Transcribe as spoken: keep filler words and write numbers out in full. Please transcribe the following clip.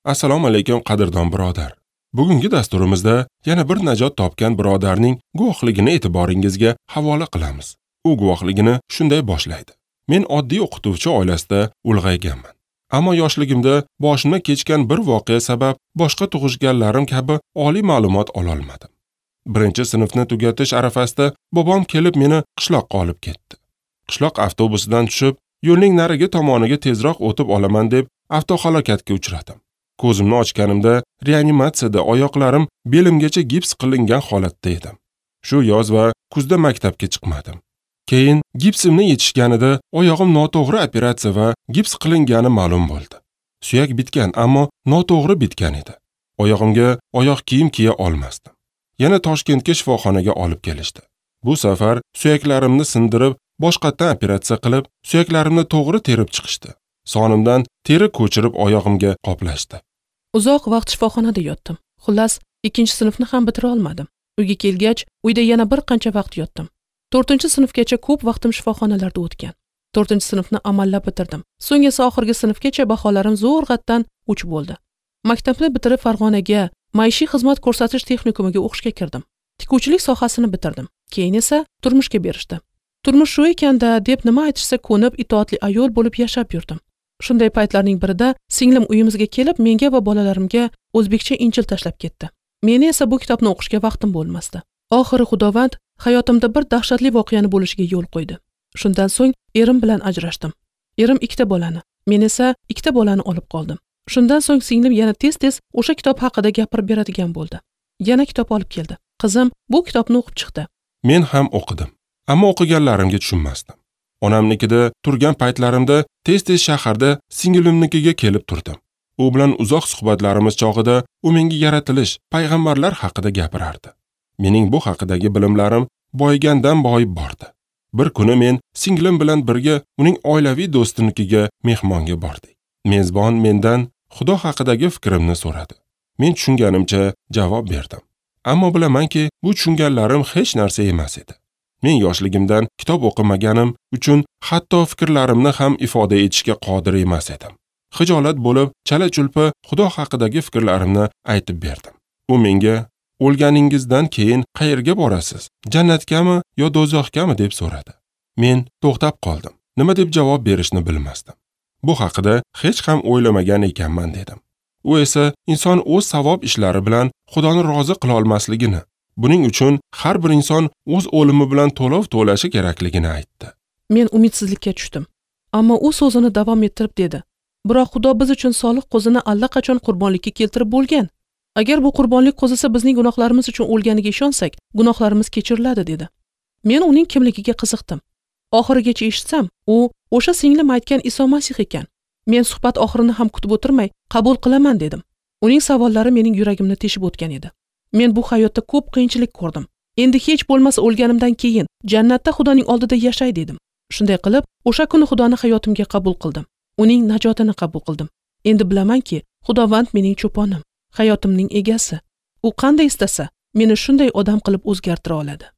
Assalomu alaykum qadrdon birodar. Bugungi dasturimizda yana bir najot topgan birodarning guvohligini e'tiboringizga havola qilamiz. U guvohligini shunday boshlaydi. Men oddiy o'qituvchi oilasida ulg'ayganman. Ammo yoshligimda boshimdan kechgan bir voqea sabab boshqa tug'ishganlarim kabi oliy ma'lumot ola olmadim. Birinchi sinfni tugatish arafasida bobom kelib meni qishloqqa olib ketdi. Qishloq avtobusidan tushib, yo'lning narigi tomoniga tezroq o'tib olaman deb avtohalokatga uchradim. Ko'zimni ochganimda reanimatsiyada oyoqlarim belimgacha gips qilingan holatda edim. Shu yoz va kuzda maktabga chiqmadim. Keyin gipsimni yechishganida oyog'im noto'g'ri operatsiya va gips qilingani ma'lum bo'ldi. Suyak bitgan, ammo noto'g'ri bitgan edi. Oyog'imga oyoq kiyim kiya olmasdim. Yana Toshkentga shifoxonaga olib kelishdi. Bu safar suyaklarimni sindirib, boshqatdan operatsiya qilib, suyaklarimni to'g'ri terib chiqishdi. Sonimdan teri ko'chirib oyog'imga qoplashdi. Uzoq vaqt shifoxonada yotdim. Xullas, ikkinchi sinfni ham bitira olmadim. Uyga kelgach, uyda yana bir qancha vaqt yotdim. to'rtinchi sinfgacha ko'p vaqtim shifoxonalarda o'tgan. to'rtinchi sinfni amallab bitirdim. So'ng esa oxirgi sinfgacha baholarim zo'rg'atdan uch bo'ldi. Maktabni bitirib Farg'onaga maishiy xizmat ko'rsatish texnikumiga o'qishga kirdim. Tikuvchilik sohasini bitirdim. Keyin esa turmushga berishdi. Turmush shu ekanda deb nima aytishsa ko'nib itoatli ayol bo'lib yashab yurdim. Shunday paytlarning birida singlim uyimizga kelib, menga va bolalarimga o'zbekcha Injil tashlab ketdi. Meni esa bu kitobni o'qishga vaqtim bo'lmasdi. Oxiri Xudovand hayotimda bir dahshatli voqeani bo'lishiga yo'l qo'ydi. Shundan so'ng erim bilan ajrashdim. Erim ikkita bolani, men esa ikkita bolani olib qoldim. Shundan so'ng singlim yana tez-tez o'sha kitob haqida gapirib beradigan bo'ldi. Yana kitob olib keldi. Qizim bu kitobni o'qib chiqdi. Men ham o'qidim, ammo o'qiganlarimga tushunmasdim. Onamnikida turgan paytlarimda tez-tez shaharda singlimnikiga kelib turdim. U bilan uzoq suhbatlarimiz chog'ida u menga yaratilish, payg'ambarlar haqida gapirardi. Mening bu haqidagi bilimlarim boyigandan boyib bordi. Bir kuni men singlim bilan birga uning oilaviy do'stinikiga mehmonga bordik. Mezbon mendan Xudo haqidagi fikrimni so'radi. Men tushunganimcha javob berdim. Ammo bilamanki, bu tushunganlarim hech narsa emas edi. Men yoshligimdan kitob o'qimaganim uchun hatto fikrlarimni ham ifoda etishga qodir emas edim. Xijolat bo'lib, chala-chulpa Xudo haqidagi fikrlarimni aytib berdim. U menga o'lganingizdan keyin qayerga borasiz? Jannatgami yo do'zaxgami deb so'radi. Men to'xtab qoldim. Nima deb javob berishni bilmasdim. Bu haqida hech ham o'ylamagan ekanman dedim. U esa inson o'z savob ishlari bilan Xudoni rozi qila olmasligini, buning uchun har bir inson o'z o'limi bilan to'lov to'lashi kerakligini aytdi. Men umidsizlikka tushdim. Ammo u so'zini davom ettirib dedi: "Biroq Xudo biz uchun solih qo'zini allaqachon qurbonlikka keltirib bo'lgan. Agar bu qurbonlik qo'zisi bizning gunohlarimiz uchun o'lganiga ishonsak, gunohlarimiz kechiriladi" dedi. Men uning kimligiga qiziqdim. Oxirigacha eshitsam, u o'sha singlim aytgan Iso Masih ekan. Men suhbat oxirini ham kutib o'tirmay, qabul qilaman dedim. Uning savollari mening yuragimni teshib o'tgan edi. Men bu hayotda ko'p qiyinchilik ko'rdim. Endi hech bo'lmasa o'lganimdan keyin jannatda Xudoning oldida yashay dedim. Shunday qilib, o'sha kuni Xudoni hayotimga qabul qildim. Uning najotini qabul qildim. Endi bilamanki, Xudovand mening cho'ponim, hayotimning egasi. U qanday istasa, meni shunday odam qilib o'zgartira oladi.